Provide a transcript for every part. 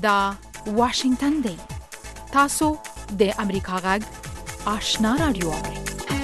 دا واشنگتن دی. تاسو د امریکا غږ آشنا رادیو اورئ.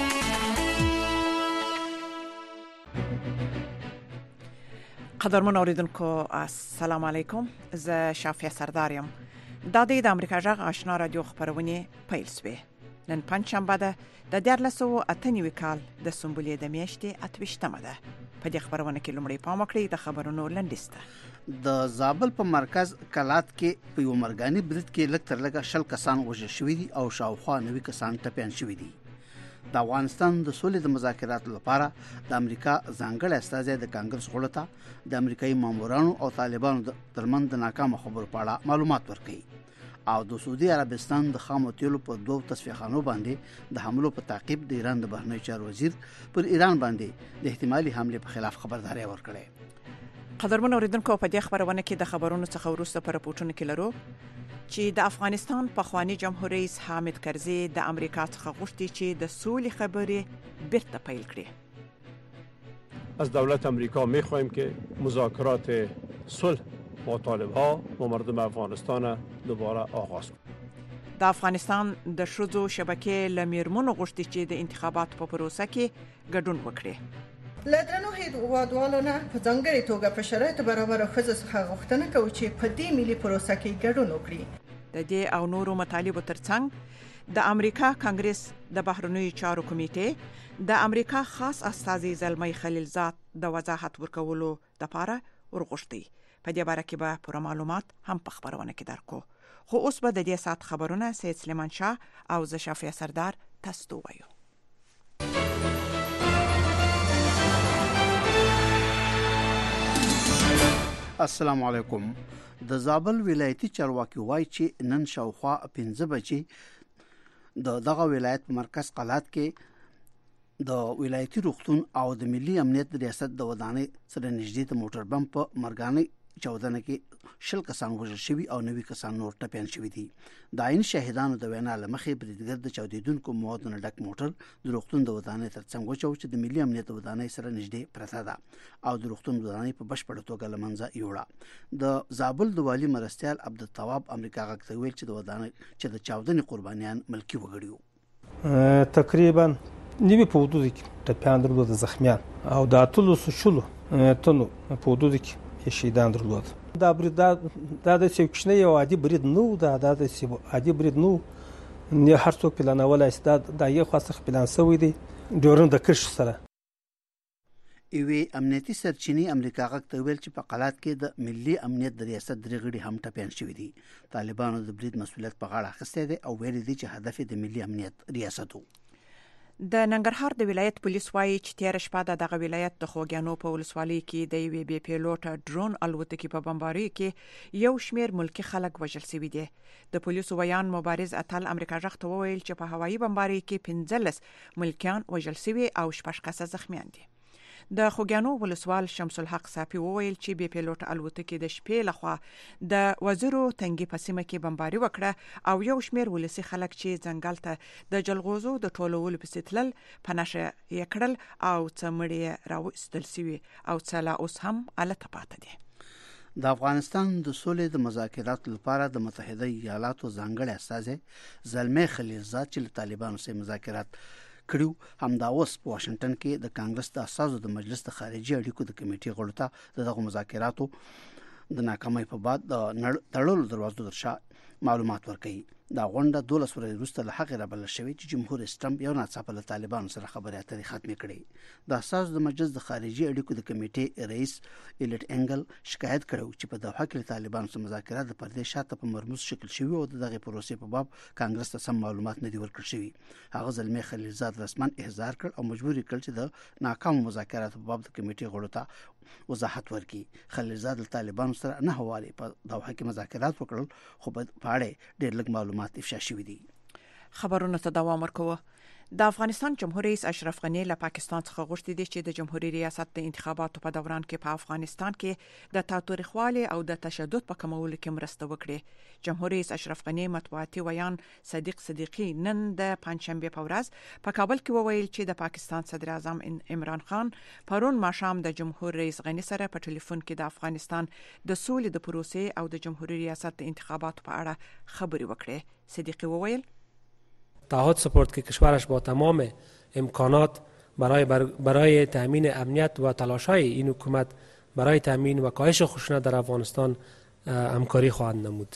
قدرمن اوریدونکو السلام علیکم. زه شافیه سردار یم. دا د امریکا غږ آشنا رادیو خبرونه پیل شوه. نن پنځشنبه ده د 1498 کال د سنبلې د میاشتې 28مه ده. په دې خبرونه کې لومړی پام وکړئ د خبرونو لنډیسته. د زابل په مرکز کلات کې په یو مرګاني برید کې لږ تر لږه 10 کسان وژل شوي دي او شاوخوا 90 کسان ټپیان شوي دي. د افغانستان د سولې د مذاکراتو لپاره د امریکا ځانګړی استازی د کانګرس غړو ته د امریکایي مامورانو او طالبانو ترمنځ د ناکامه خبرو په اړه معلومات ورکړي او د سعودي عربستان د خامو تیلو په 2 تصفیهخانو باندې د حملو په تعقیب د ایران د بهرنیو چارو وزیر پر ایران باندې د احتمالي حمله په خلاف خبرداري ورکړه. قدرمن اوریدونکو په دې خبرونه کې د خبرونو څخه وروسته پر راپورټونه کې لرو چې د افغانستان پخوانی جمهور رئیس حامد کرزي د امریکا څخه غوښتي چې د سولې خبرې بیرته پیل کړي. از دولت امریکا می‌خواهیم که مذاکرات صلح با طالب‌ها و مردم افغانستان دوباره آغاز کنند. د افغانستان د شذو شبکې لمیرمنو غوښتي چې د انتخاباتو په پروسه کې ګډون وکړي. لدرنو هیوادوالو نه په ځانګړې توګه په شرایطو برابر ښځو څخه غوښتنه کوي چې په دې ملي پروسه کې ګډون وکړي. د دې او نورو مطالبو ترڅنګ د امریکا کانګرس د بهرنیو چارو کمیټې د امریکا خاص استازي زلمی خلیلزاد د وضاحت ورکولو لپاره ورغوښتي. په دې باره کې به پوره معلومات هم په خبرونه کې درکو. خو اوس به د دې سات خبرونه سید سلیمان شاه او زه شافیه سردار تاسو ته وایو. السلام علیکم. د زابل ولایتي چارواکي وایي چې نن شاوخوا 15 بجې دغه ولایت په مرکز قلات کې د ولایتي روغتون او د ملي امنیت ریاست د ودانۍ سره نږدې د موټر بم په مرګانه چودنه کې 10 کسان وژل شوي او 90 کسان نور ټپیان شوي دي. د عین شاهدانو د وینا لمخې بریدګر د چاودیدونکو موادو نه ډک موټر د روغتون د ودانۍ ترڅنګ وچو چې د ملي امنیت د ودانۍ سره نږدې پرته ده او د روغتون ودانۍ په بشپړه توګه لمنځه یوړه. د زابل د والی مرستیال عبدالتواب امریکا غږ ته ویل چې د ودانۍ چې د چاودنې قربانیان ملکی وګړي وو. تقریبا نیمه په حدود کې ټپیان درلود، زخمیان او د اتلو شلو تنو په حدود کې شهیدان درلود. دا برید دا د څوکشنه یو عادي برید نو، دا د عادي برید نو، نه هر څوک پلانول استاد دا یو خاصه پلان سوی دی ډورن د کرش سره. ایوی امنیتي سرچینی امریکا غږ ته ویل چې په قلات کې د ملي امنیت د ریاست درې غړي هم ټپیان شوي دي. طالبانو د برید مسؤلیت په غاړه اخیستی دی او ویل دي چې هدف د ملي امنیت ریاست وو. د ننګرهار د ولایت پولیس وايي چې تیر شپه دغه ولایت د خوګیانو په ولسوالۍ کې د یوې بې پیلوټه ډرون الوتکې په بمبارۍ کې یو شمیر ملکی خلک وژل شوي دي. د پولیسو ویان مبارز اتل امریکا غږ ته وویل چې په هوایي بمبارۍ کې 15 ملکیان وژل شوي او 6 کسه زخمیان دي. د خوګیانو ولسوال شمس الحق صافي وویل چې بې پیلوټه الوتکې د شپې لخوا د وزیرو تنګي په سیمه کې بمباري وکړه او یو شمیر ولسی خلک چې ځنګل ته د جلغوزو د ټولولو په ستلل په نشه یې کړل او څمړې راوستل شوي او څلا اوس هم الته پاتې دي. د افغانستان د سولې د مذاکراتو لپاره د متحده ایالاتو ځانګړی استازی زلمی خلیلزاد چې له طالبانو سره مذاکرات کړیو همدا اوس په واشنگټن کې د کانګرس د اساسو د مجلس د خارجي اړیکو د کمیټې غړو ته دغه مذاکراتو د ناکامۍ په بعد د تړلو دروازو درشا معلومات ورکړي. دا غونډه 12 ورځې وروسته له هغې رابلل شوې چې جمهور رئیس ټرمپ یو ناڅاپه له طالبانو سره خبرې اترې ختمې کړې. د اساسو د مجلس د خارجي اړیکو د کمیټې رئیس ایلیټ انګل شکایت کړو چې په دوحه کې طالبانو سره مذاکرات د پردې شاته په مرموز شکل شوي او دغه پروسې په باب کانګرس ته سم معلومات نه دي ورکړل شوي. هغه زلمی خلیلزاد رسما احضار کړ او مجبور کړ چې د ناکام مذاکراتو په باب د کمیټې غړو ته وضاحت ورکړي. خلیلزاد له طالبانو سره نه حواله په دوحه کې مذاکرات وکړل خو په اړه ډېر لږ معلومات افشا شوي دي. خبرونه ته دوام ورکوه. د افغانستان جمهور رئیس اشرف غنی له پاکستان څخه غوښتي دي چې د جمهوریت ریاست د انتخاباتو په دوران کې په افغانستان کې د تاوتریخوالي او د تشدد په کمولو کې مرسته وکړي. جمهور رئیس اشرف غنی مطبوعاتي ویان صدیق صدیقی نن د پنځشنبه په ورځ په کابل کې وویل چې د پاکستان صدر اعظم عمران خان پرون ماښام د جمهور رئیس غنی سره په ټلیفون کې د افغانستان د سولې د پروسې او د جمهوریت ریاست د انتخاباتو په اړه خبرې وکړې. صدیقی وویل تعهد سپرد که کشورش با تمام امکانات برای تامین امنیت و تلاش‌های این حکومت برای تامین و کاهش خشونت در افغانستان همکاری خواهد نمود.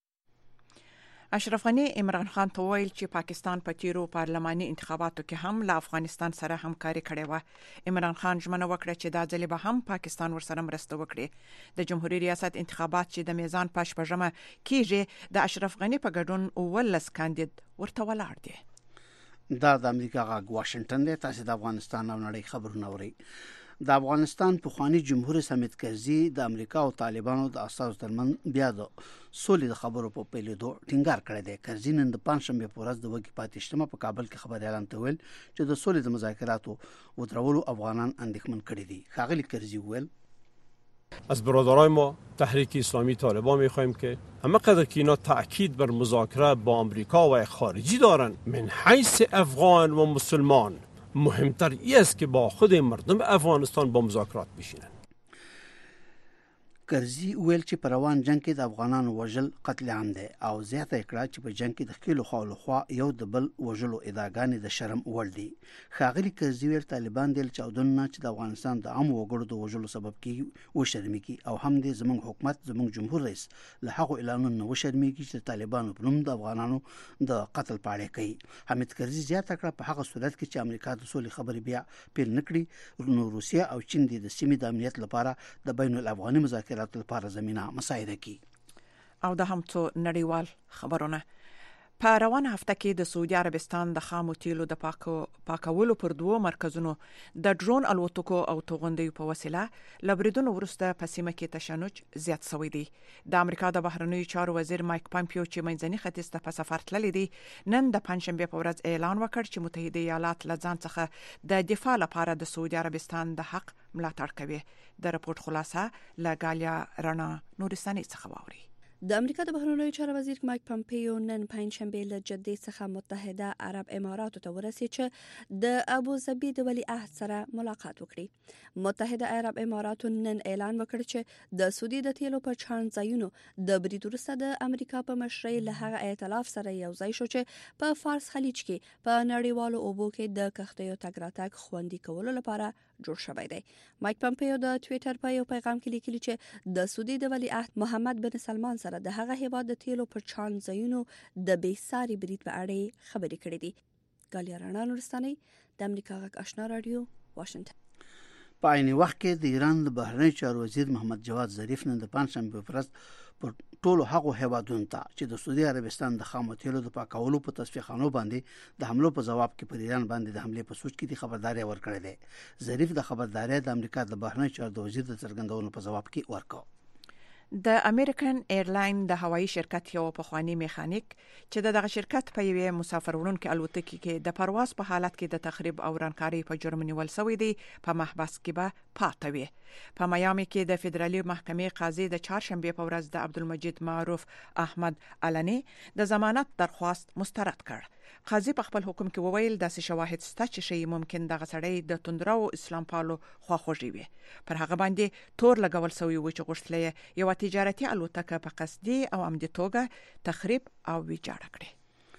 اشرف غنی عمران خان ته ویل چې پاکستان په تیرو پارلماني انتخاباتو کې هم له افغانستان سره همکاري کړې و. عمران خان ژمنه وکړه چې دا ځل به هم پاکستان ورسره مرسته وکړي. د جمهوریت ریاست انتخابات چې د میزان په شپږمه کېږي د اشرف غنی په ګډون 19 کاندید ورته ولاړ دي. دا د امریکا غږ واشنگټن دی. تاسو د افغانستان او نړۍ خبرونه اورئ. د افغانستان پخوانی جمهور حامد کرزي د امریکا او طالبانو د اساسو ترمن بیا د سولې د خبرو په پیلېدو ټینګار کړی دی. کرزي نن د پنځشنبه په ورځ د وګي پاتېشتمه په کابل کې خبري اعلان ته ویل چې د سولې د مذاکراتو ودرولو افغانان اندېښمن کړي دي. ښاغلي کرزي ویل از برادرای ما تحریک اسلامی طالبان می‌خواهیم که همه قدر که اینا تأکید بر مذاکره با آمریکا و خارجی دارن من حیث افغان و مسلمان مهمتر است که با خود مردم افغانستان با مذاکرات بشینن. کرزي ویل چې په روان جنگ کې د افغانانو وژل قتل عام دی او زیاته کړه چې په جنگ کې د خپل خوا یو د بل وژلو ادعاګانې د شرم وړ دي. ښاغلي کرزي ویل طالبان د چاودنه چې د افغانستان د عام وګړو د وژلو سبب کیږي و شرمېږي او هم د زموږ حکومت زموږ جمهور رئیس له هغه اعلانونو و شرمېږي چې طالبانو په نوم د افغانانو د قتل پاړې کوي. حامد کرزي زیاته کړه په هغه صورت کې چې امریکا د سولې خبرې بیا پیل نکړي نو روسیا او چین د سیمې د امنیت لپاره د بین الافغاني مذاکرات لپاره زمينه مساعده کی. او د هم څو نړیوال خبرونه. په روانه هفته کې د سعودي عربستان د خامو تیلو د پاکولو پر 2 مرکزونو د ډرون الوتکو او توغندیو په وسیله لبریدونو ورسته په سیمه کې تشنج زیات شوی دی. د امریکا د بهرنیو چارو وزیر مایک پامپیو چې منځني ختیځ ته په سفر تللی دی نن د پنځشنبه په ورځ اعلان وکړ چې متحده ایالات له ځان څخه د دفاع لپاره د سعودي عربستان د حق ملاتړ کوي. د رپورت خلاصه لګالیا رڼا نورستاني څخه واوري. د امریکا د بهرنیو چارو وزیر مایک پامپیو نن پنځشنبه له جدې څخه متحده عرب اماراتو ته ورسید چې د ابوظبي د ولی عهد سره ملاقات وکړي. متحده عرب اماراتو نن اعلان وکړ چې د سعودي د تیلو په چاند ځایونو د برید وروسته د امریکا په مشرۍ له هغه ائتلاف سره یو ځای شو چې په فارس خلیج کې په نړیوالو اوبو کې د کښتیو تګ راتګ خوندي کولو لپاره جوړ شوی دی. مایک پامپیو د ټوئیټر په یو پیغام کې لیکلی چې د سعودي د ولی عهد محمد بن سلمان سره د هغه هیواد د تیلو په چاند ځایونو د بیساري برید په اړه خبرې کړې دي. ګالیا رڼا نورستاني د امریکا غږ آشنا رادیو واشنگټن. په عین وخت کې د ایران د بهرنیو چارو وزیر محمد جواد ظریف نن د پنځشنبه په ورځ پر ټولو هغو هیوادونو ته چې د سعودي عربستان د خامو تیلو د پاکولو په تصفیهخانو باندې د حملو په جواب کې پر ایران باندې د حمله په سوچ کې د خبرداري ورکړې ده. ظریف د خبرداري د امریکا د بهرنیو چارو د وزیر د څرګندونو په جواب کې ورکړ. د امریکن ایرلاین د هوایي شرکت یو پخوانی میخانیک چې دغه شرکت په یوه مسافر وړونکو الوتکې کې د پرواز په حالت کې د تخریب او رانکاري په جرم نیول شوی دی په محبس کې به پاتې وي. په میامي کې د فدرالي محکمې قاضي د چهارشنبه په ورځ د عبدالمجید معروف احمد علني د ضمانت درخواست مسترد کړ. قاضي په خپل حکم کې وویل د شواهد شته چې شی ممکن دغه سړی د توندرو اسلام پالو خواخوږي وي. پر هغه باندې تور لګول شوی و چې غوښتل یو تجارتي الوتکه په قصدي او عمدي توګه تخریب او ویجاړ کړي.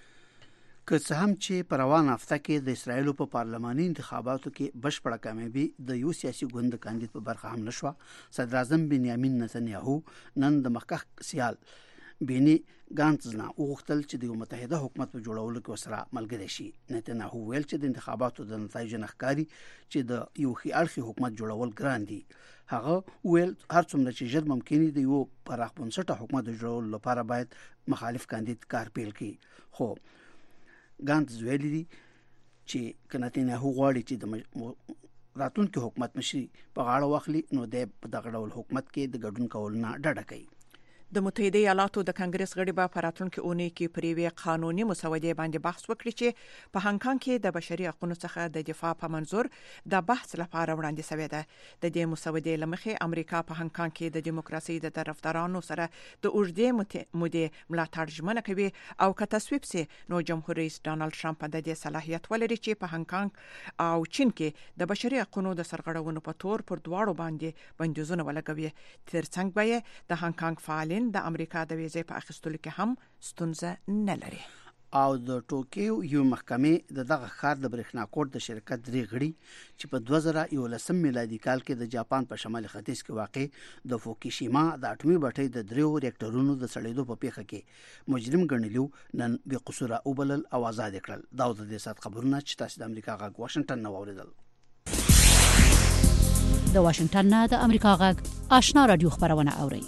که څه هم چې په روانه هفته کې د اسرایل په پارلماني انتخاباتو کې بشپړه کامیابی د یو سیاسي ګوند کاندید په برخه هم نشوه، صدر اعظم بنیامین نتنیاهو نن د مخکښ سیال بینی ګانټز نه وغوښتل چې د متحده حکومت په جوړولو کې وسره ملګری شي. نتنیاهو ویل چې د انتخاباتو د نتایجو نښکاري چې د یو ښه اړخي حکومت جوړول ګران دي. هغه ویل هر څومره چې ژر ممکن دی یو پراخ بنسټه حکومت جوړولو لپاره باید مخالف کاندید کار پیل کړي. خو ګانټز ویل دي چې نتنیاهو غواړي چې د راتلونکي حکومت مشري په غاړه واخلي نو د دغه ډول حکومت کې د ګډون کول نه ډډه کوي. د متحده ایالاتو د کانګرس غړي به په راتلونکي اونۍ کې پر یوې قانوني مسودې باندې بحث وکړي چې په هانګ کانګ کې د بشري حقوقو څخه د دفاع په منظور د بحث لپاره وړاندې شوې ده. د دې مسودې لمخې امریکا په هانګ کانګ کې د دیموکراسي د طرفدارانو سره د اوږدې مودې ملاتړ ژمنه کوي او که تصویب سي نو جمهور رئیس ډانلډ ټرمپ د دې صلاحیت ولري چې په هانګ کانګ او چین کې د بشري حقوقو د سرغړونو په تور پر دواړو باندې بندیزونه ولګوي. ترڅنګ به د هانګ کانګ فعالین د امریکا د ویزې په اخیستلو کې هم ستونزه نه لري. او د ټوکیو یو محکمې دغه ښار د برېښنا کوټ د شرکت درې غړي چې په 2011 میلادي کال کې د جاپان په شمالي ختیځ کې واقع د فوکوشیما د اټومي بټۍ د 3 ریاکټورونو د سړېدو په پیښه کې مجرم ګڼلو نن بې قصوره وبلل او آزاد کړل. دا د دې سات خبرونه چې تاسو د امریکا غږ واشنگټن نه واوریدل. د واشنگټن نه د امریکا غږ آشنا رادیو خبرونه اوري.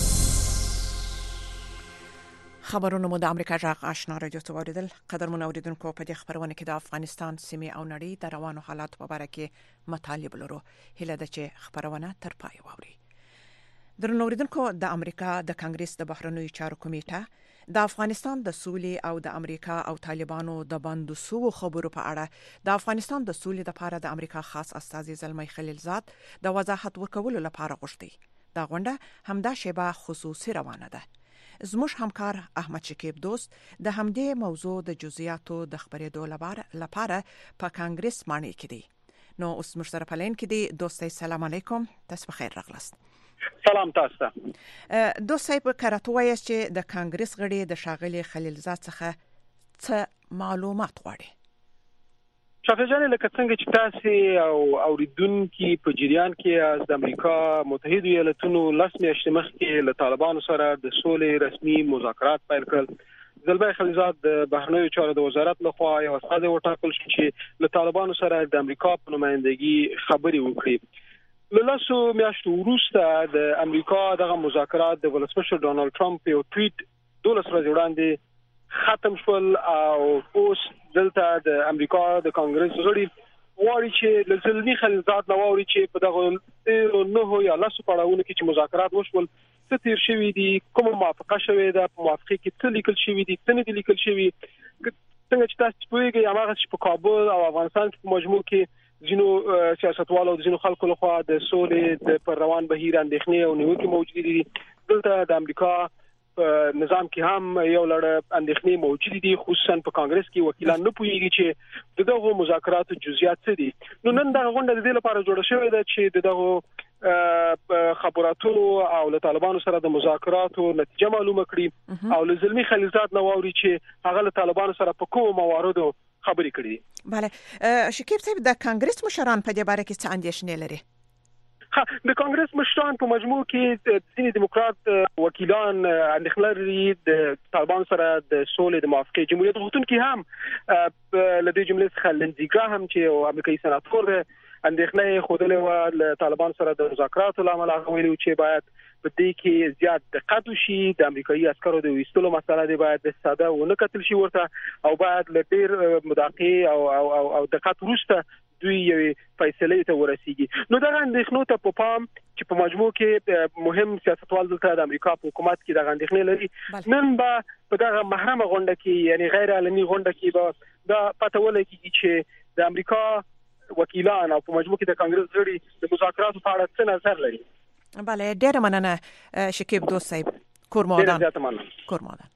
خبرونه مو د امریکا غږ آشنا رادیو ته واوریدل. قدرمن اوریدونکو په دې خبرونه کې د افغانستان سیمې او نړۍ د روانو حالات په اړه کې مطالب لرو. هیله ده چې خبرونه تر پای واوري. درنو اوریدونکو د امریکا د کانګرس د بهرنیو چارو کمیټه د افغانستان د سولې او د امریکا او طالبانو د بندو سو خبرو په اړه د افغانستان د سولې لپاره د امریکا خاص استازي زلمی خلیلزاد د وضاحت ورکولو لپاره غوښتي. دا غونډه همدا شیبه خصوصي روانه ده. زموږ همکار احمد شکیب دوست د همدې موضوع د جزئیاتو د خبرېدو لپاره په کانګرس باندې کې دی. نو اوس موږ سره په لین کې دی. دوستي سلام علیکم، تاسو بخیر راغلاست. سلام تاسو ته. دوستي په کاراتو وایي چې د کانګرس غړي د شاغلي خلیلزاد څخه څه معلومات غواړي. شافجان لکه څنګه چې تاسو او اوریدونکو په جریان کې د امریکا متحده ایالاتونو لاس میاشتې مخکې له طالبانو سره د سولې رسمي مذاکرات پیل کړل. زلمی خلیلزاد د بهرنیو چارو د وزارت لخوا یو استازی وټاکل شو چې له طالبانو سره د امریکا په نمائندګي خبرې وکړي. له لاسو میاشتو وروسته د امریکا دغه مذاکرات د ولسمشر ډانلډ ټرمپ یو ټویټ 12 ورځې وړاندې ختم شول او اوس دلته د امریکا د کانګرس غړي وایي چې د زلمی خلیلزاد نو وایي چې په دغه نه یا لاسو پړاوونه کې چې مذاکرات وشول څه تیر شوی دي، کوم موافقه شوی ده، په موافقه کې څه لیکل شوی دي، څه نه لیکل شوی. څنګه چې تاسو پوهیږئ هغه چې په کابل او افغانستان کې په مجموع کې ځینو سیاستوالو د ځینو خلکو لخوا د سولې د پر روان بهیر اندېښنې او نیوکې موجود دي. دلته د امریکا نظام کې هم یو لړ اندېښنې موجود دي، خصوصا په کانګرس کې وکیلان نه پوهیږي چې دغه مذاکراتو جزئیات څه دي. نو نن دا غونډه د دې لپاره جوړه شوې ده چې دغه خبراتو او له طالبانو سره د مذاکراتو نتیجه معلومه کړي او له زلمی خلیلزاد نو ووري چې هغه له طالبانو سره په کومو مواردو خبرې کړي. بله شکیب صاحب، د کانګرس مشران په دې باره کې څه اندېښنې لري؟ د کانګرس مشران په مجموع کې ځینې دیموکرات وکیلان اندېښنه لري د طالبان سره د سولې د موافقې. جمهوریت غوښتونکي هم له دې جملې څخه لنزیګا هم چې یو امریکایي سناتور دی اندېښنه خوده و له طالبان سره د مذاکراتو لامل هغه ویلي چې باید په دې کې زیات دقت وشي، د امریکایي عسکرو د ویستلو مسله دی باید ساده ونه کتل شي ورته او باید له ډېر مداقع او دقت وروسته دوی یو فیصله ته ورسیږي. نو دا اندېښنو ته په پام چې په مجموع کې مهم سیاستوال دلته د امریکا په حکومت کې د اندېښنې لري. نن به په دغه محرمه غونډه کې یعنی غیر علني غونډه کې به دا پته ولګي چې د امریکا وکیلان او په مجموع کې د کانګرس غړي د مذاکراتو په اړه څه نظر لري. بله ډېر مننه شکیب دوست صاحب. کورمادان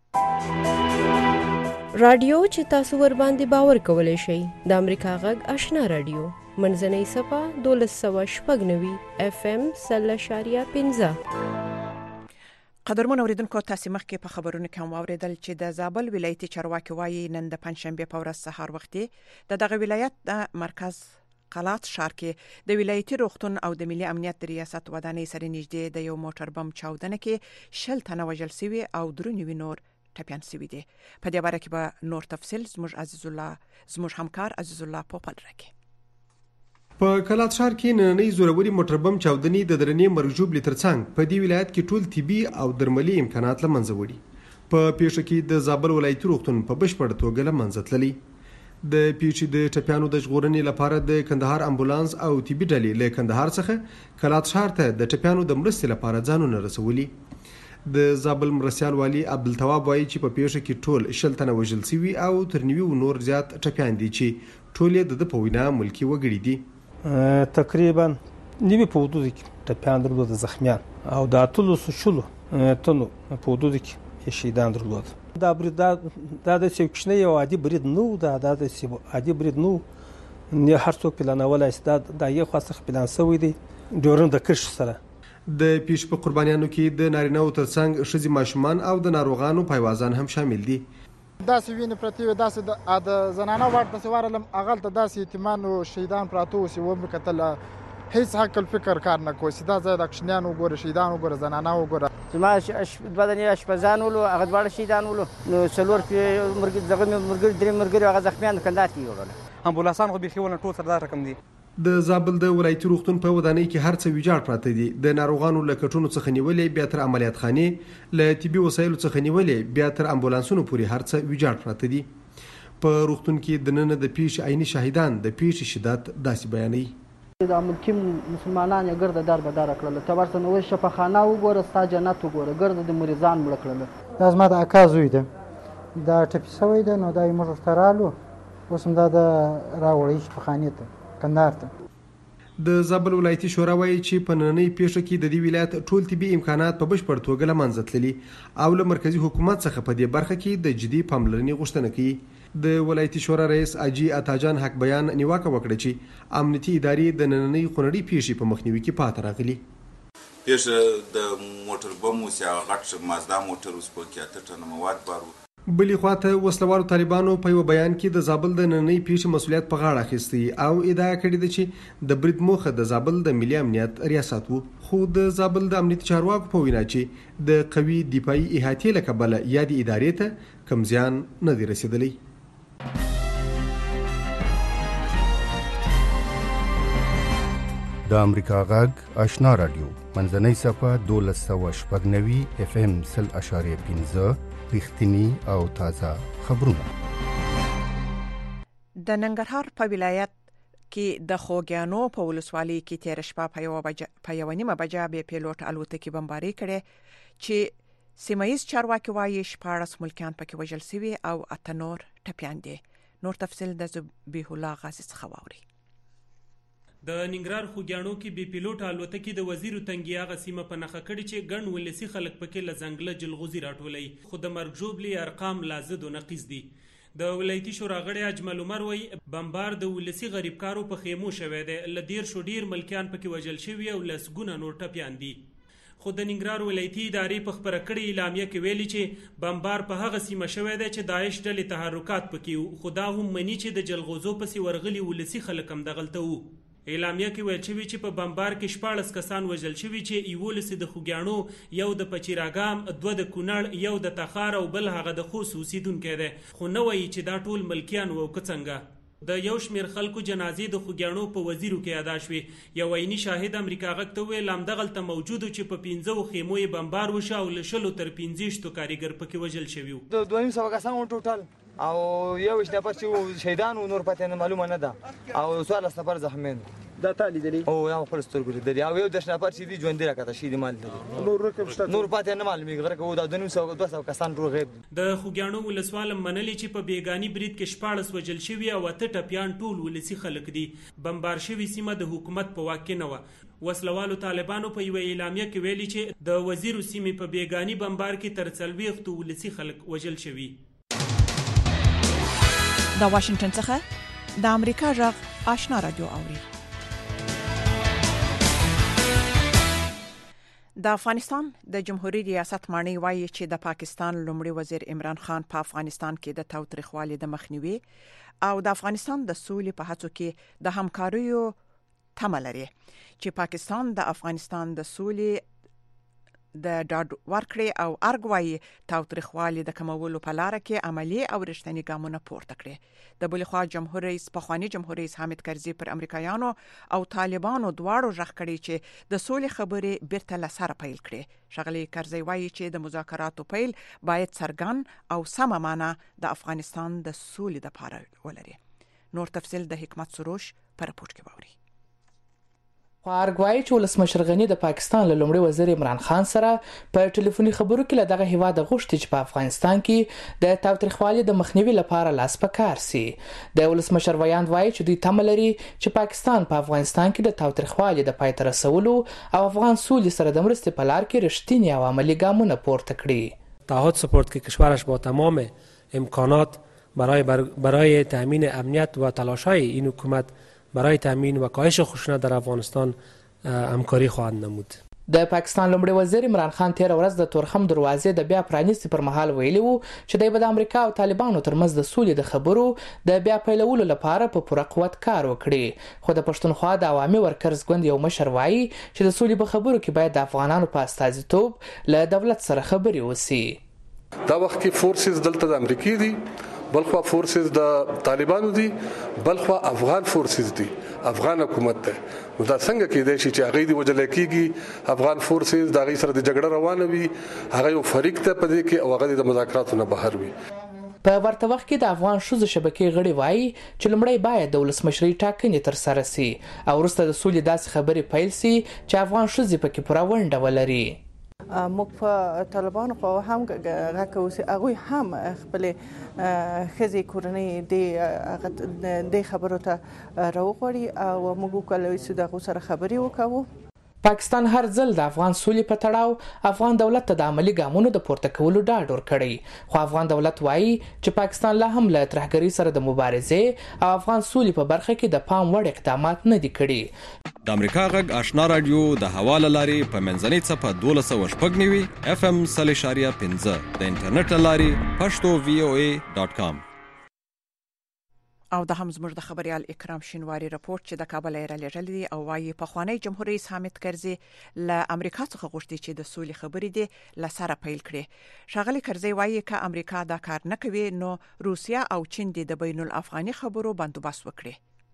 رادیو چې تاسو ور باندې باور کولای شئ د امریکا غږ آشنا رادیو منځنۍ صفه 1290 FM 0.15. قدرمن اوریدونکو، تاسو مخکې په خبرونو کې هم واوریدل چې د زابل ولایتي چارواکي وایي نن د پنځشنبه په ورځ سهار وختي دغه ولایت د مرکز قلات ښار کې د ولایتي روغتون او د ملي امنیت د ریاست ودانۍ سره نږدې د یو موټر بم چاودنه کې 60 تنه وژل شوي او 93 نور ټپيان شوي دي. په دې باره کې به نور تفصیل زموږ همکار عزیز الله پوپل راکړي. په کلات ښار کې نننۍ زوروري موټر بم چاودنې د درنې مرګ ژوبلې ترڅنګ په دې ولایت کې ټول طبي او درملي امکانات له منځه وړي. په پیښه کې د زابل ولایتي روغتون په بشپړ توګه له منځه تللی. د پیښې د ټپيانو د ژغورنې لپاره د کندهار امبولانس او طبي ډلې له کندهار څخه کلات ښار ته د ټپيانو د مرستې لپاره ځانونه رسولي. د زابل مرسیال والی عبدالتواب وایي چې په پیښه کې ټول 60 تنه وژل شوي او تر 90 نور زیات ټپیان دي چې ټول یې د په وینا ملکی وګړي دي. تقریبا نیمه په حدود کې ټپیان درلود، زخمیان او د اتلس شلو تنو په حدود کې شهیدان درلود. دا برید دا د سیوکشنه یو عادي برید نو، دا د عادي برید نو، نه هر څوک پلانولای شي. دا یو خاصه پلان شوی دی ډورن د کرش سره. د پیښې په قربانیانو کې د نارینه او ترڅنګ ښځې ماشومان او د ناروغانو پایوازان هم شامل دي. داسې وینې پرتې وې، داسې د زنانه واټ داسې ورغلم هغلته داسې یتیمان او شهیدان پراته اوسي. ومې کتل هیڅ حق الفکر کار نه کوي. دا ځای د اکشنیان وګوره، شهیدان وګوره، زنانه وګوره. زما دوه دنې اشپزان ولو، هغه دواړه شهیدان ولو. نو څلور دغه ملګري درې ملګري هغه زخمیان کندهار کې یوړل. امبولانسان خو بیخي ولنه ټول سره دا رقم دي. د زابل د ولایتي روغتون په ودانۍ کې هر څه ویجاړ پراته دي. د ناروغانو له کټونو څخه نیولې بیا تر عملیات خانې، له طبي وسایلو څخه نیولې بیا تر امبولانسونو پورې هر څه ویجاړ پراته دي. په روغتون کې د نن د پیښې عیني شاهدان د پیښې شدت داسې بیانوي. د ملکی مسلمانان یې ګرده دار بدار کړل. ته ورته نو شفاخانه وګوره، ستا جنت وګوره، ګرده د مریضان مړه کړل. دا زما د اکا زوی ده، دا ټپي شوی ده. نو دا یې موږ ورته رالو، اوس هم دا د راوړی شفاخانې ته کندهار ته. د زابل ولایتي شورا وایي چې په نننۍ پیښه کې د دې ولایت ټول طبي امکانات په بشپړ توګه له منځه تللي او له مرکزي حکومت څخه په دې برخه کې د جدي پاملرنې غوښتنه کوي. د ولایتي شورا رئیس اجي عطاجان حق بیان نیوکه وکړه چې امنیتي ادارې د نننۍ خونړۍ پیښې په مخنیوي کې پاتې راغلي. پیښه د موټر بم اوس یا غټ مازدا موټر اوس په کې 8 ټنه مواد بارو. بلې خواته وسلوالو طالبانو په یو بیان کې د زابل د نننۍ پیښې مسؤلیت په غاړه اخیستی او ادعا کړې ده چې د برید موخه د زابل د ملي امنیت ریاست وو. خو د زابل د امنیتي چارواکو په وینا چې د قوي دفاعي احاطې له کبله یادې ادارې ته کم زیان نه دی رسېدلی. د امریکا غږ آشنا رادیو منځنۍ صفحه 1290 FM 0.5 رښتینی او تازه خبرونه. د ننګرهار په ولایت کې د خوګیانو په ولسوالۍ کې تیر شپه په یو نیمه بجه به پیلوټ الوتکې بمباري کړې چې سیمایي چارواکي وایي 14 ملکیان پکې وژل شوي او 8 نور ټپیان دي. نور تفصیل د ذبیح الله غازی څخه واوري. د ننګرهار خوګیانو کې بي پیلوټ الوتکې د وزیر تنګیا غسیمه په نخښه کړي چې ګڼ ولسی خلک پکې لزنګله جلغوزي راټولي. خو د مرګ ژوبلي ارقام لازد او نقیز دي. د ولایتي شورا غړي اجمل عمر وایي بمبار د ولسی غریبکارو په خیمو شوی دی. لدیر شو ډیر ملکیان پکې وژل شوي او لسګونه نور ټپیان دي. خو د ننګرهار ولایتي ادارې په خبره کړې اعلامیه کې ویلي چې بمبار په هغه سیمه شوی دی چې داعش ډلې تحرکات پکې خو دا هم مني چې د جلغوزو پسې ورغلي ولسی خلک هم دغلته وو. اعلامیه کې ویل شوی چې په بمبار کې 14 کسان وژل شوي چې 11 د خوګیانو، یو د پچیراګام، 2 د کونړ، یو د تخار او بل هغه د خوست اوسیدونکی دی. خو نه وایي چې دا ټول ملکیان وو که څنګه. د یو شمیر خلکو جنازې د خوګیانو په وزیرو کې ادا شوې. یو عیني شاهد امریکا غږ ته ویل همدغلته موجود چې په 15 خیمو یې بمبار وشه او له 10 تر 15 کاریګر پکې وژل شوي وو. د 200 کسان ټوټل او یو نفر چې شهیدان او نور پته نه معلومه نه ده او 14 نفر زخمیان. دا تعالی دي او یو خپل سترګو لري او یو 10 نفر چې دي ژوند راکته شي دي مال دي. نور رکب شته نور پته نه معلومه غره کو دا 200 کسان ټول غیب. د خوګیانو ولسوال منلي چې په بیګانی برید کې 14 وژل شوي او 8 ټپیان ټول ولسی خلک دي. بمبار شوی سیمه د حکومت په واک کې نه و. وسلوالو طالبانو په یو اعلامیه کې ویلي چې د وزیر سیمې په بیګانی بمبار کې تر 40 ولسی خلک وژل شوي. د واشنگټن څخه د امریکا غږ آشنا رادیو اوري. د افغانستان د جمهوریت ریاست مانی وایي چې د پاکستان لومړي وزیر عمران خان په افغانستان کې د تاوتریخوالي د مخنیوي او د افغانستان د سولې په هڅو کې د همکاریو تمه لري چې پاکستان د افغانستان د سولې د ډاډ ورکړې او ارګوي تاوتریخوالي د کمولو په لار کې عملی او رښتینی ګامونه پورته کړي. د بل خوا جمهور رئیس پخوانی جمهور رئیس حامد کرزي پر امریکایانو او طالبانو دواړو ژغ کړي چې د سولې خبرې بیرته لسره پیل کړي. ښاغلي کرزي وایي چې د مذاکراتو پیل باید څرګند او سمه معنا د افغانستان د سولې لپاره ولري. نور تفصیل د حکمت سروش پر راپور کې باوري. پارګوای چې ولسمشر غنی د پاکستان له لومړي وزیر عمران خان سره په ټلیفوني خبرو کې له دغه هیواد غوښتي چې په افغانستان کې د تاوتریخوالي د مخنیوي لپاره لاس په کار سي. د ولسمشر ویاند وایي چې دوی تمه لري چې پاکستان په افغانستان کې د تاوتریخوالي د پای ته رسولو او افغان سولې سره د مرستې په لار کې رښتینی او عملی ګامونه پورته کړي. تعهد سپورت که کشورش با تمام امکانات برای تامین امنیت و تلاش‌های این حکومت برای تامین و کاهش خشونت در افغانستان همکاری خواهد نمود. د پاکستان لومړي وزیر عمران خان تیر ورځ د تورخم دروازې د بیا پرانیستي پر مهال ویلي وو چې د امریکا او طالبانو ترمنځ د سولې د خبرو د بیا پیلولو لپاره په پوره قوت کار وکړي. خو د پښتونخوا د عوامي ورکرز ګوند یو مشر وایي چې د سولې په خبرو کې باید د افغانانو په استازیتوب له دولت سره خبرې وسی. دا وخت کې فورسز دلته د امریکای دي، بلخوا فورسز د طالبانو دي، بلخوا افغان فورسز دي، افغان حکومت ده. نو دا څنګه کېدای شي چې هغه دی وجل کېږي افغان فورسز د هغه سره د جګړه روانه وي، هغه یو فریق ته پدې کې او هغه د مذاکراتو نه بهر وي. په ورته وخت کې د افغان ښځو شبکې غړي وایي چې لومړی باید د ولسمشرۍ ټاکنې ترسره سي او وروسته د سولې داسې خبرې پیل سي چې افغان ښځې پکې پوره ونډه ولري. موږ په طالبانو خو هم غاکو سي هغه هم خپل خزي کورنۍ د خبرو ته راوغړي او موږ کولای شو دغه سره خبرې وکړو. پاکستان هر ځل د افغان سولې په تړاو افغان دولت ته د عملی ګامونو د پورته کولو ډاډ ورکړی، خو افغان دولت وایي چې پاکستان لا هم له ترهګرۍ سره د مبارزې او افغان سولې په برخه کې د پام وړ اقدامات نه دي کړي. د امریکا غږ آشنا رادیو د حواله لاري په منځنۍ صفه 1290 FM 0.15 د انټرنیټ لاري pashto.voa.com. او د هم زموږ د خبريال اکرام شینواری رپورت چې د کابل ایره لېږل دي او وايي په خوانی جمهور رئیس حامد کرزي له امریکا څخه غوښتي چې د سولې خبرې دي لسره پیل کړي. شاغلي کرزي وايي چې امریکا دا کار نه کوي نو روسیا او چین د بین الافغاني خبرو بندوبست وکړي.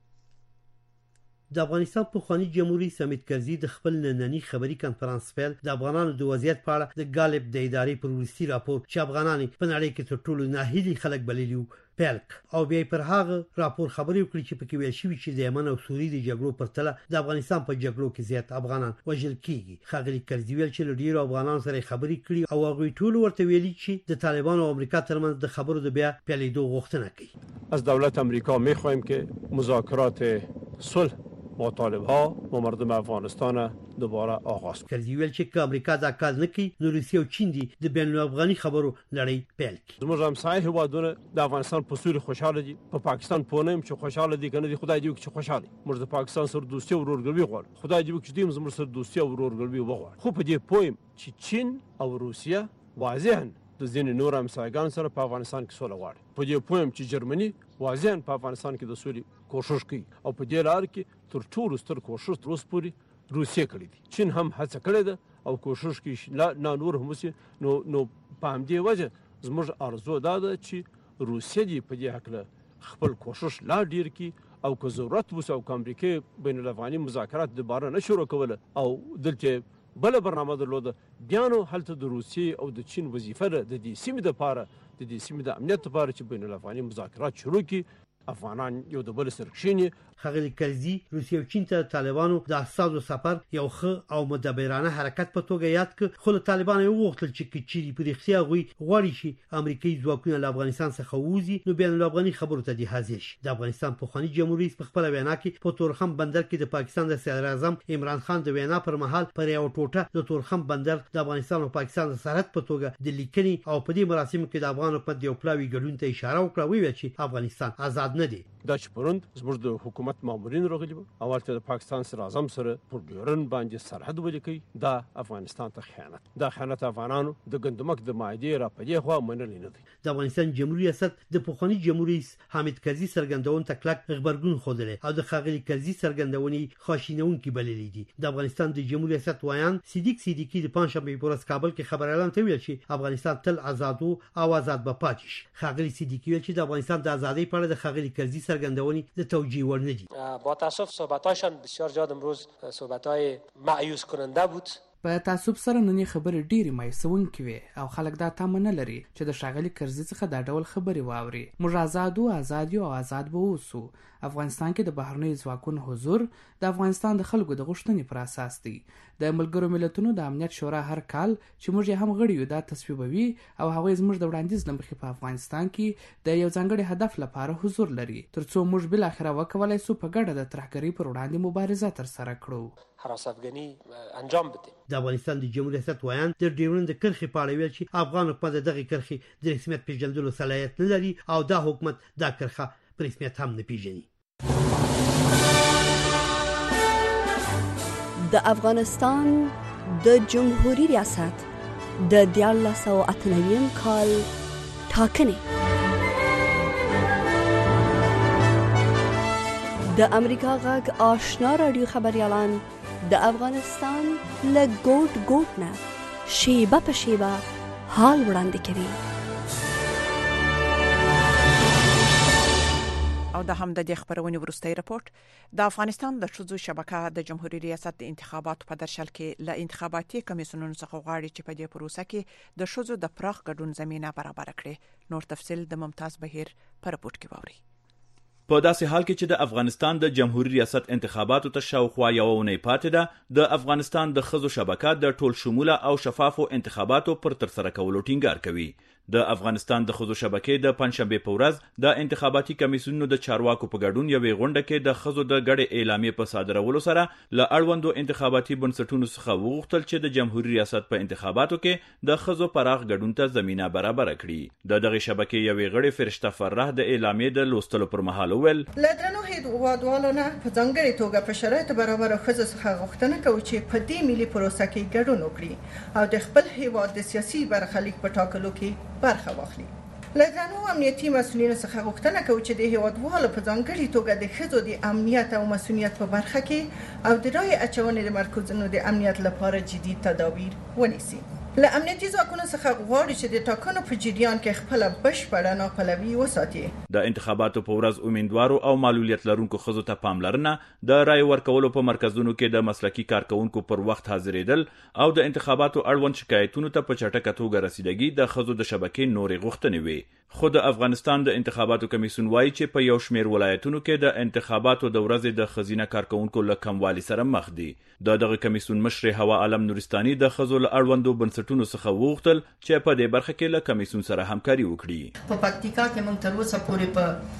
د افغانستان په خوانی جمهور رئیس حامد کرزي د خپل نننی خبري کانفرنس پیل د افغانانو د وضعیت په اړه د غالب د ادارې پر وروستي راپور چې افغانان په نړۍ کې تر ټولو ناهیلي خلک بللي پیل او بیا پر هغه راپور خبرې وکړي چې پکې ویل شوی چې د یمن او سوریې د جګړو پر تله د افغانستان په جګړو کې زیات افغانان وژل کیږي. خاغلی کرزي ویل چې ډیرو افغانانو سره خبرې کړي او هغه ټول ورته ویلي چې د طالبانو او امریکا ترمنځ د خبرو د بیا پیلېدو غوښتنه کوي. از دولت امریکا می‌خواهیم که مذاکرات صلح با طالب‌ها و مردم افغانستان دوباره آغاز کنه. کرزي ویل چې امریکا دا کار نه کوي نو روسیه او چین دي د بین الافغاني خبرو لړۍ پیل کړي. زموږ همسایه هیوادونه د افغانستان په سوري خوشاله دي، په پاکستان پونم چې خوشاله دي کنه دي خدای دې چې خوشاله. موږ د پاکستان سره دوستي او ورورګلوي غواړو، خدای دې چې دیم زموږ سره دوستي او ورورګلوي وغواړو. خو په دې پویم چې چین او روسیه واضحاً د ځینې نور همسایګان سره په افغانستان کې سوله غواړي. په دې پویم چې جرمني واضحاً په افغانستان کې د سولې کوشش کوي او په دې لار کې تر ټولو ستر کوشش تر اوسه پورې روسیه کړې دي. چین هم هڅه کړې ده او کوشش کوي نه نور هم نو په همدې وجه زموږ ارزو دا ده چې روسیه دې په دې هکله خپل کوشش لا ډیر کړي او که ضرورت وسه او امریکا بین الافغاني مذاکرات دوباره نه شروع کوله او دلته بل برنامه درلوده بیا نو هلته د روسیې او د چین وظیفه ده د دې سیمې لپاره د دې سیمې د امنیت لپاره چې بین الافغاني مذاکرات شروع کړي، افغانان یو د بل سره کښیني. خاغلی کرزي روسیه او چین ته طالبانو د اساسو سفر یو ښه او مدبرانه حرکت په توګه یاد کړ، خو طالبان یو وختل چې کچيري په اختیار غوي غواړي چې امریکایي ځواکونه له افغانستان څخه ووزي نو بین الافغاني خبرو ته دي حاضر شي. د افغانستان په خواني جمهوریت په خپل وینا کې په تورخم بندر کې د پاکستان د صدر اعظم عمران خان د وینا پر مهال پر یو ټوټه د تورخم بندر د افغانستان او پاکستان د سرحد په توګه د لیکنې او په دې مراسمو کې د افغان حکومت یو پلاوی ګډون ته اشاره وکړه، ویل چې افغانستان آزاد نه دی. دا چې پروند زموږ د حکومت مامورین راغلي اول ته د پاکستان سره اعظم سره پر ډیورن باندې سرحد ولیکي، دا افغانستان ته خیانت، دا خیانت افغانانو د ګندمک د معاهدې را پدې خو منل نه دي. د افغانستان جمهوریت ریاست د پخوانی جمهوریت رئیس حامد کرزي سرګندون تکلک خبرګون خوده او د خاغلی کرزي سرګندونی خاشینون کې بللې دي. د افغانستان د جمهوریت ریاست وایان صدیق صدیقی د پنځشنبه په ورځ کابل کې خبر اعلان ته ویل چې افغانستان تل آزاد او آزاد به پاتې شي. خاغلی صدیقی ویل چې د افغانستان د ازادۍ په اړه د خاغلی کرزي سرګندونی د توجیه ور نه دي. با تاسف صحبتاشان بسیار زیاد امروز صحبت‌های مایوس کننده بود. په تعصب سره نن خبرې ډېرې مایوسونکې وې او خلک دا تمه نه لري چې د ښاغلي کرزي څخه دا ډول خبرې واوري. موږ آزاد یو او آزاد به اوسو. افغانستان کې د بهرنیو ځواکونو حضور د افغانستان د خلکو د غوښتنې پر اساس دی. د ملګرو ملتونو د امنیت شورا هر کال چې موږ یې هم غړي یو دا تصویبوي او هغوی زموږ د وړاندیز له مخې په افغانستان کې د یو ځانګړي هدف لپاره حضور لري ترڅو موږ بالاخره وکولای سو په ګډه د ترهګرۍ پر وړاندې مبارزه ترسره کړو. حراس افغاني انجام بدیم. د افغانستان د جمهوریت ریاست ویان د ډیورند کرښې په اړه ویل چې افغان حکومت دغه کرښې د رسمیت پیژندلو صلاحیت نه لري او دا حکومت دا کرښه په رسمیت هم نه پیژني. د افغانستان د جمهوریت ریاست د 1998 کال ټاکنې د امریکا غږ آشنا رادیو خبریالان د افغانستان له ګوټ ګوټ نه شیبه په شیبه حال وړاندې کوي. او د هم د خبرونې ورستۍ رپورت د افغانستان د ښځو شبکه د جمهوریت ریاست د انتخاباتو په درشل کې له انتخاباتي کمیسیونونو څخه غواړي چې په دې پروسه کې د ښځو د پراخ ګډون زمينه برابر کړي. نور تفصيل د ممتاز بهیر پر رپورت کې ووري. په داسې حال کې چې د افغانستان د جمهوریت ریاست انتخاباتو ته شاوخوا یو اونۍ پاتې ده، د افغانستان د ښځو شبکه د ټول شموله او شفافو انتخاباتو پر ترسره کولو ټینګار کوي. د افغانستان د ښځو شبکې د پنځشنبه په ورځ د انتخاباتي کمیسیونونو د چارواکو په ګډون یوې غونډه کې د ښځو د ګډې اعلامیې په صادرولو سره له اړوندو انتخاباتي بنسټونو څخه وغوښتل چې د جمهوریت ریاست په انتخاباتو کې د ښځو پراخ ګډون ته زمينه برابر کړي. د دغه شبکې یوې غړي فرشته فرح د اعلامیې د لوستلو پر مهال وویل: لدرنو هیوادوالو نه په ځانګړي توګه په شرایطو برابر ښځو څخه غوښتنه کوي چې په دې ملي پروسه کې ګډون وکړي او د خپل هیواد د سیاسي برخلیک په ټاکلو کې برخه واخلي. لدرنو امنیتي مسؤلینو څخه غوښتنه کوي چې د هیوادوالو په ځانګړي توګه د ښځو د امنیت او مسؤلیت په برخه کې او د رای اچونې د مرکزونو د امنیت لپاره جدي تدابیر ونیسي. له امنیتي ځواکونو څخه غواړي چې د ټاکنو په جریان کې خپل بشپړه ناپلوي وساتي. د انتخاباتو په ورځ امیدوارو او معلولیت لرونکو ښځو ته پاملرنه، د رای ورکولو په مرکزونو کې د مسلکي کارکونکو پر وخت حاضرېدل او د انتخاباتو اړوند شکایتونو ته په چټکه توګه رسیدګي د ښځو د شبکې نورې غوښتنې وي. خو د افغانستان د انتخاباتو کمیسیون وایي چې په یو شمېر ولایتونو کې د انتخاباتو د ورځې د ښځینه کارکونکو له کموالي سره مخ دي. د دغه کمیسیون مشر هوا عالم نورستاني د ښځو له اړوندو بنسټونو څخه وغوښتل چې په دې برخه کې له کمیسیون سره همکاري وکړي. په پکتیکا کې موږ تر اوسه پورې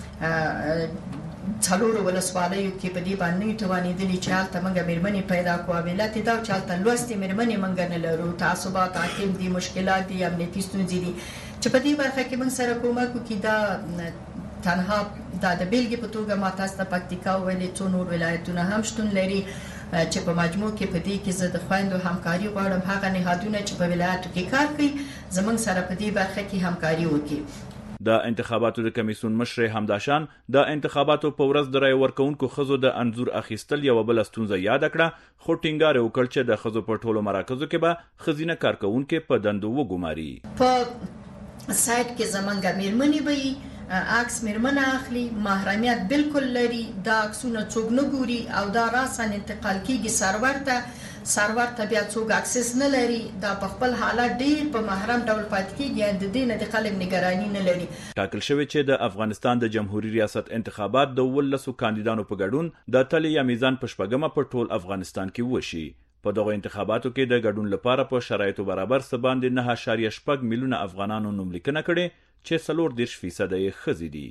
په څلورو ولسوالیو کې په دې باندې توانېدلې چې هلته موږ مېرمنې پیدا کړو. علت دا چې هلته لوستې مېرمنې موږ نه لرو. تعصبات حاکم دي، مشکلات دي، امنیتي ستونزې دي چې په دې برخه کې موږ سره کومک وکړي. دا تنها د بیلګې په توګه ما تاسو ته پکتیکا ویلې، څو نور ولایتونه هم شتون لري چې په مجموع کې په دې کې زه د خویندو همکاري غواړم. هغه نهادونه چې په ولایتو کې کار کوي زموږ سره په دې برخه کې همکاري وکړي. د انتخاباتو د کمیسیون مشر همداشان د انتخاباتو په ورځ د رای ورکونکو ښځو د انځور اخیستل یو بل ستونزه یاد کړه، خو ټینګار وکړ چې د ښځو په ټولو مراکزو کې به ښځینه کارکونکو په دندو وګماري. په سایت کې زمونږ مېرمنې به عکس مېرمنه اخلي، محرمیت بالکل لري، دا عکسونه څوک نه ګوري او دا راسن انتقال کیږي سرور ته بیا څوک اکسس نه لري. دا په خپل حالت ډیر په محرم ډول پاتې کیږي، د دې نه د خلک نگرانی نه لري. ټاکل شوی چې د افغانستان د جمهوریت ریاست انتخابات د 19 کاندیدانو په ګډون د تلې یا میزان په شپږمه په ټول افغانستان کې وشي. په دغه انتخاباتو کې د ګډون لپاره په شرایطو برابر څه باندې 9.8 میلیونه افغانانو نوملیکنه کړې چې 40% یې ښځې دي.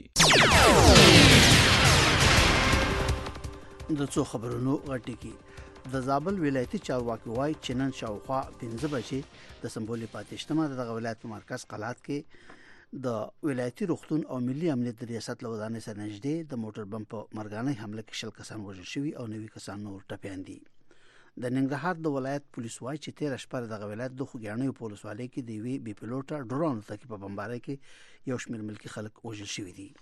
د څو خبرونو غټي کې د زابل ولایتي چارواکي وایي چې نن شاوخوا 15 بجې د سمبولي پاتېشتمه د ولایت په مرکز قلات کې د ولایتي روغتون او ملي امنیت ریاست له ودانۍ سره نږدې د موټر بم په مرګانه حمله کې 60 کسان وژل شوي او 90 کسان نور ټپيان دي. د ننګرهار د ولایت پولیس وایي چې 13 شپه د ولایت د خوګیاڼیو په ولسوالۍ کې د وی بي پیلوټ ډرون ته په بمبارۍ کې یو شمېر ملکی خلک وژل شوي دي.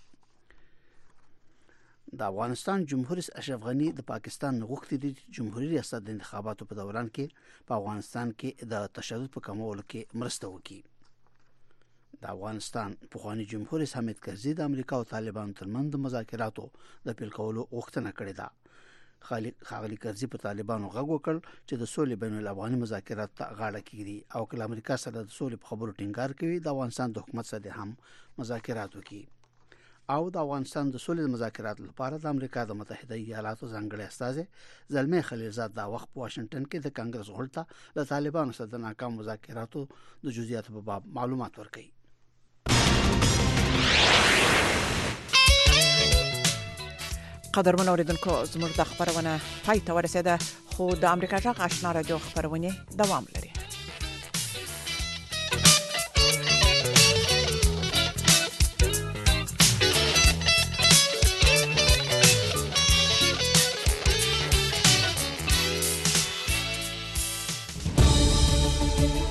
د افغانستان جمهوریت اشرف غنی د پاکستان غوښتي دي جمهوریت ریاست د انتخاباتو په دوران کې په افغانستان کې د تشدد په کمولو کې مرسته وکړي. د افغانستان پخوانی جمهور رئیس حامد کرزي د امریکا او طالبانو ترمنځ د مذاکراتو د پیل کولو غوښتنه کړې ده. خاغلی کرزي په طالبانو غږ وکړ چې د سولې بین الافغاني مذاکرات ته غاړه کیږي او کله امریکا سره د سولې په خبرو ټینګار کوي د افغانستان د حکومت سره هم مذاکرات وکړي او د افغانستان د سولې مذاکرات لپاره د امریکا د متحده ایالاتو ځانګړي استازي زلمي خلیلزاد دا وخت په واشنگټن کې د کانګرس غړو له طالبانو سره د ناکام مذاکراتو د جزئیاتو په باب معلومات ورکړي. قدرمن اوریدونکو زموږ د خبرونه پای ته ورسېده خو د امریکا جغ آشنا رادیو خبرونه دوام لري.